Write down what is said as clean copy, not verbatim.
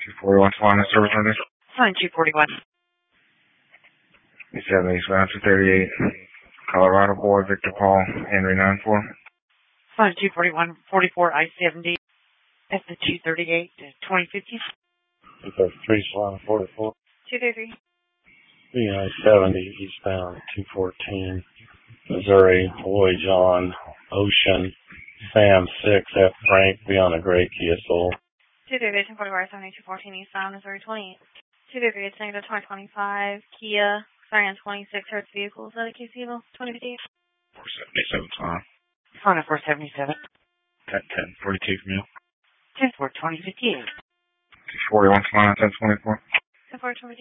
241 Swan service under. Fine, 241. 70 Eastbound 238. Colorado boy, Victor Paul, Henry 94. Fine, 241, 44 I-70. That's the 238 to 2050. 233 Swan 44. 233. I-70 eastbound 214. Missouri, Boy John, Ocean, Sam 6 F Frank, beyond a gray Kia Soul. 238 1044 I-70 214 eastbound Missouri 28. 238 it's negative 2025 Kia. Sorry, on 26 Hertz vehicles out of KC 2050. 477 Swan. Fine, 477. 1042 from you. 10-4, 2058. 241 Swan 1024. 10-4, 2058.